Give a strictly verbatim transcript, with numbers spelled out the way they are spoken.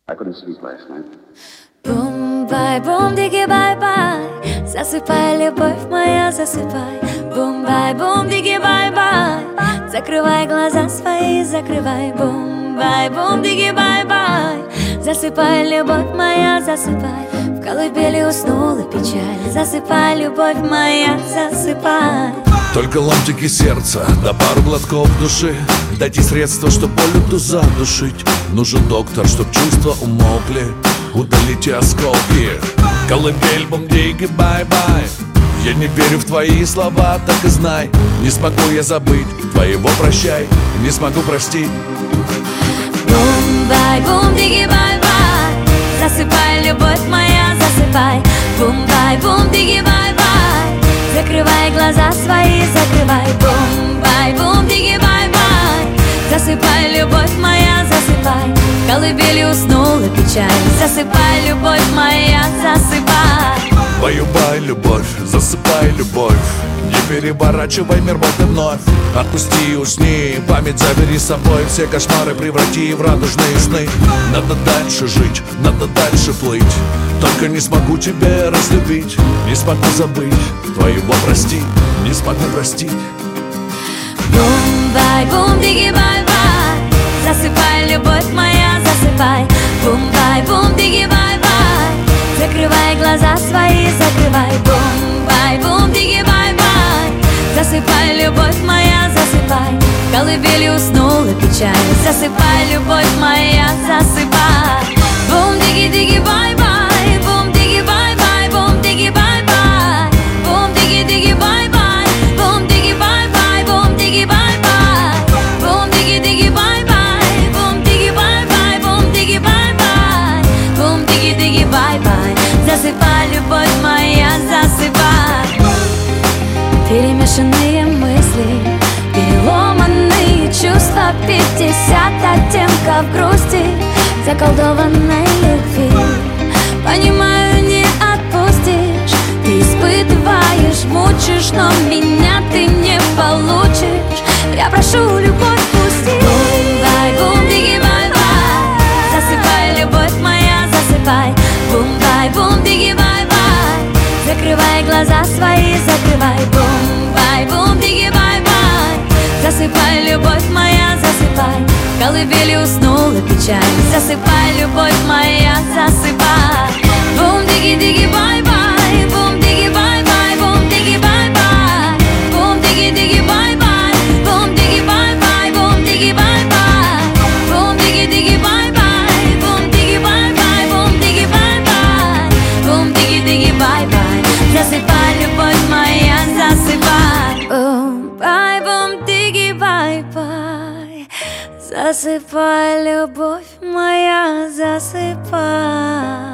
I couldn't sleep last night. Бум-бай, бум-диги, бай-бай, засыпай, любовь моя, засыпай. Бум-бай, бум-диги, бай-бай, закрывай глаза свои, закрывай. Бум-бай, бум-диги, бай-бай, засыпай, любовь моя, засыпай. В колыбели уснула печаль, засыпай, любовь моя, засыпай. Только ломтики сердца, да пару глотков души. Дайте средства, чтоб боль эту задушить. Нужен доктор, чтоб чувства умолкли. Удалите осколки. Колыбель, бум-диги, бай-бай. Я не верю в твои слова, так и знай. Не смогу я забыть твоего прощай. Не смогу простить. Бум-бай, бум-диги, бай-бай, засыпай, любовь моя, засыпай. Бум-бай, бум-диги, бай-бай, закрывай глаза свои, закрывай. Бум-бай, бум-диги, бай-бай, засыпай, любовь моя, засыпай. В колыбели уснула печаль, засыпай, любовь моя, засыпай. Баю-бай, любовь, засыпай, любовь. Не переворачивай мир вот и вновь. Отпусти, усни, память забери с собой. Все кошмары преврати в радужные сны. Надо дальше жить, надо дальше плыть. Только не смогу тебя разлюбить. Не смогу забыть твоего простить. Не смогу простить. Бум-бай, бум-диги, бай-бай, засыпай, любовь моя, засыпай. Бум-бай, бум-диги, бай-бай, закрывай глаза свои, закрывай. Бум-бай, бум-диги, бай-бай, засыпай, любовь моя, засыпай. В колыбели уснула печаль, засыпай, любовь моя, засыпай. Бум-диги-диги, бай-бай, бум-диги, бай-бай, бум-диги, бай-бай, бум-диги-диги, бай-бай, бум-диги, бай-бай, бум-диги, бай-бай, бум-диги-диги, бай-бай, бум-диги, бай-бай, бум-диги, бай-бай, бум-диги-диги, бай-бай, засыпай, любовь моя, засыпай. Перемешанные мысли, переломанные чувства, пятьдесят оттенков грусти, заколдованной любви. Понимаю, не отпустишь, ты испытываешь, мучишь, но меня ты не получишь. Я прошу, любовь, пусти. Бум-бай, бум-диги, бай-бай, засыпай, любовь моя, засыпай. Бум-бай, бум-диги, бай-бай, закрывай глаза свои, закрывай. Бум-бай, бум-диги, бай-бай, засыпай, любовь моя, засыпай. В колыбели уснула печаль, засыпай, любовь моя, засыпай. Бум-диги-диги, бай-бай, бум-диги, бай-бай, бум-диги, бай-бай, бум-диги-диги, бай-бай, бум-диги, бай-бай, бум-диги, бай-бай, бум-диги-диги, бай-бай, бум-диги, бай-бай, бум-диги, бай-бай, бум-диги-диги, бай-бай, засыпай, любовь моя, засыпай. Бум-бай, бум-диги, бай-бай, засыпай, любовь моя, засыпай.